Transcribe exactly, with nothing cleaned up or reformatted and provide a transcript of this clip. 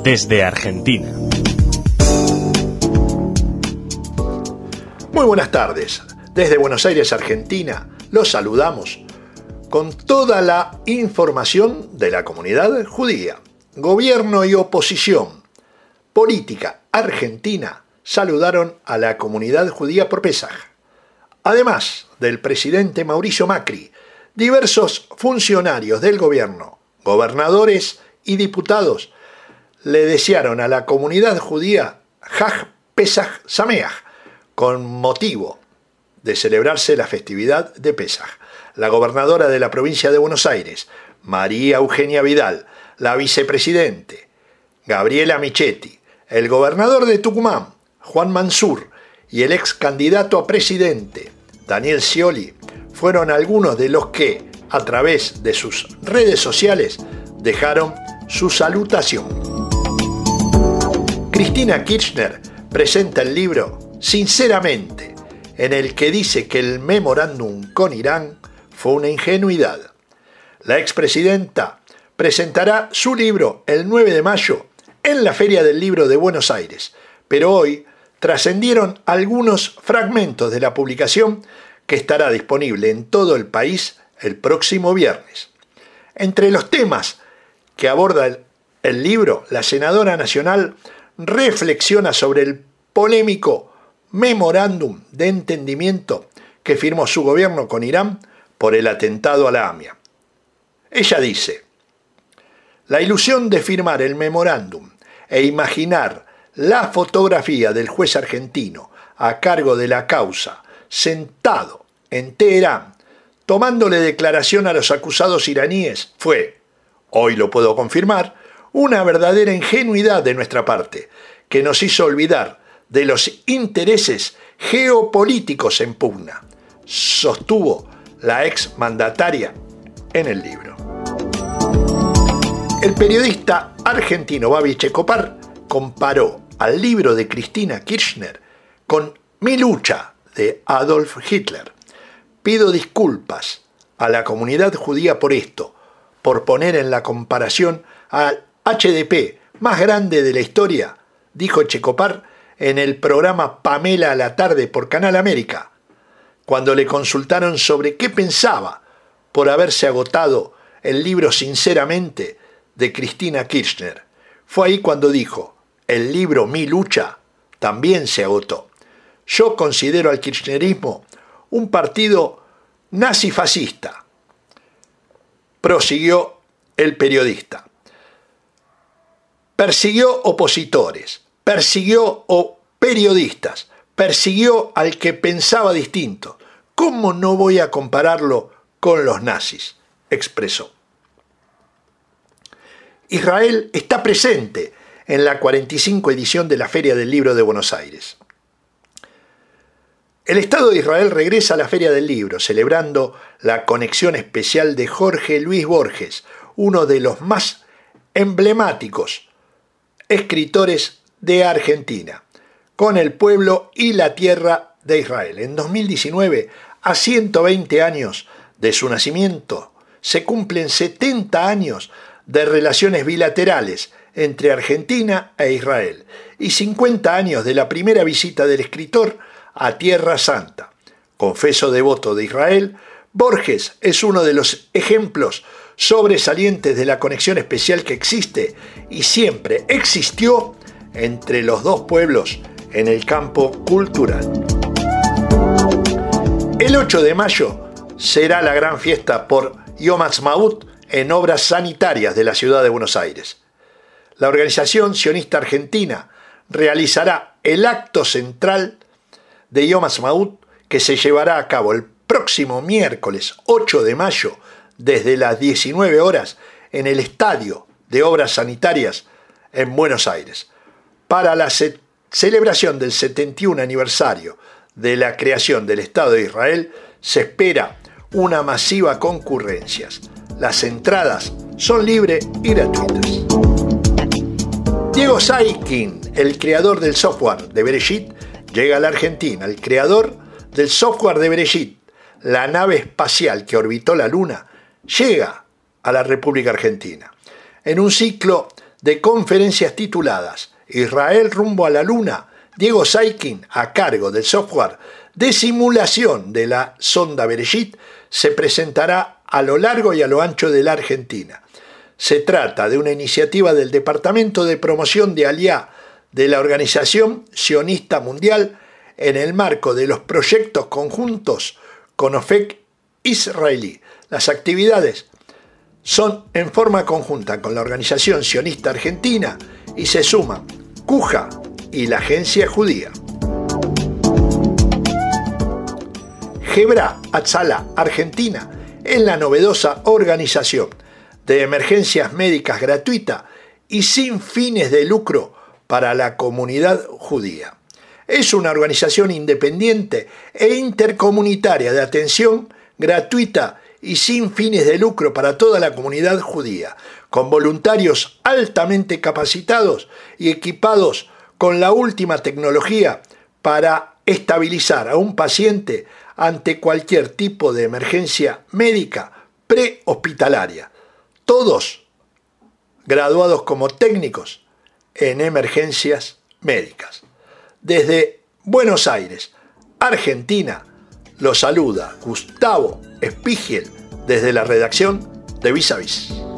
desde Argentina. Muy buenas tardes. Desde Buenos Aires, Argentina, los saludamos con toda la información de la comunidad judía. Gobierno y oposición, política argentina, saludaron a la comunidad judía por Pesaj. Además del presidente Mauricio Macri, diversos funcionarios del gobierno, gobernadores y diputados le desearon a la comunidad judía Hag Pesaj Sameach, con motivo de celebrarse la festividad de Pesaj. La gobernadora de la provincia de Buenos Aires, María Eugenia Vidal, la vicepresidente, Gabriela Michetti, el gobernador de Tucumán, Juan Mansur, y el ex candidato a presidente, Daniel Scioli, fueron algunos de los que, a través de sus redes sociales, dejaron su salutación. Cristina Kirchner presenta el libro Sinceramente, en el que dice que el memorándum con Irán fue una ingenuidad. La expresidenta presentará su libro el nueve de mayo en la Feria del Libro de Buenos Aires, pero hoy trascendieron algunos fragmentos de la publicación que estará disponible en todo el país el próximo viernes. Entre los temas que aborda el, el libro, la senadora nacional reflexiona sobre el polémico memorándum de entendimiento que firmó su gobierno con Irán por el atentado a la AMIA. Ella dice: la ilusión de firmar el memorándum e imaginar la fotografía del juez argentino a cargo de la causa sentado en Teherán tomándole declaración a los acusados iraníes fue, hoy lo puedo confirmar, una verdadera ingenuidad de nuestra parte que nos hizo olvidar de los intereses geopolíticos en pugna, sostuvo la ex mandataria en el libro. El periodista argentino Babi Checopar comparó al libro de Cristina Kirchner con Mi lucha de Adolf Hitler. Pido disculpas a la comunidad judía por esto, por poner en la comparación al H D P más grande de la historia, dijo Checopar en el programa Pamela a la tarde por Canal América, cuando le consultaron sobre qué pensaba por haberse agotado el libro Sinceramente de Cristina Kirchner. Fue ahí cuando dijo: el libro Mi lucha también se agotó. Yo considero al kirchnerismo un partido nazifascista, prosiguió el periodista. Persiguió opositores, persiguió o periodistas, persiguió al que pensaba distinto. ¿Cómo no voy a compararlo con los nazis?, expresó. Israel está presente en la cuarenta y cinco edición de la Feria del Libro de Buenos Aires. El Estado de Israel regresa a la Feria del Libro, celebrando la conexión especial de Jorge Luis Borges, uno de los más emblemáticos escritores de Argentina, con el pueblo y la tierra de Israel. En dos mil diecinueve, a ciento veinte años de su nacimiento, se cumplen setenta años de relaciones bilaterales entre Argentina e Israel y cincuenta años de la primera visita del escritor a Tierra Santa. Confeso devoto de Israel, Borges es uno de los ejemplos sobresalientes de la conexión especial que existe y siempre existió entre los dos pueblos en el campo cultural. El ocho de mayo será la gran fiesta por Yom Ha'atzmaut en obras sanitarias de la ciudad de Buenos Aires. La organización sionista argentina realizará el acto central de Yom Ha'atzmaut que se llevará a cabo el próximo miércoles ocho de mayo desde las diecinueve horas en el Estadio de Obras Sanitarias en Buenos Aires, para la ce- celebración del setenta y un aniversario de la creación del Estado de Israel. Se espera una masiva concurrencia. Las entradas son libres y gratuitas. Diego Saikin, el creador del software de Bereshit, llega a la Argentina. El creador del software de Bereshit, la nave espacial que orbitó la Luna, llega a la República Argentina. En un ciclo de conferencias tituladas Israel rumbo a la Luna, Diego Saikin, a cargo del software de simulación de la sonda Bereshit, se presentará a lo largo y a lo ancho de la Argentina. Se trata de una iniciativa del Departamento de Promoción de Aliá de la Organización Sionista Mundial en el marco de los proyectos conjuntos con OFEC israelí. Las actividades son en forma conjunta con la Organización Sionista Argentina y se suman Cuja y la Agencia Judía. Hebra Hatzalah Argentina es la novedosa organización de emergencias médicas gratuita y sin fines de lucro para la comunidad judía. Es una organización independiente e intercomunitaria de atención gratuita y sin fines de lucro para toda la comunidad judía, con voluntarios altamente capacitados y equipados con la última tecnología para estabilizar a un paciente ante cualquier tipo de emergencia médica prehospitalaria. Todos graduados como técnicos en emergencias médicas. Desde Buenos Aires, Argentina, los saluda Gustavo Spiegel desde la redacción de Vis a Vis.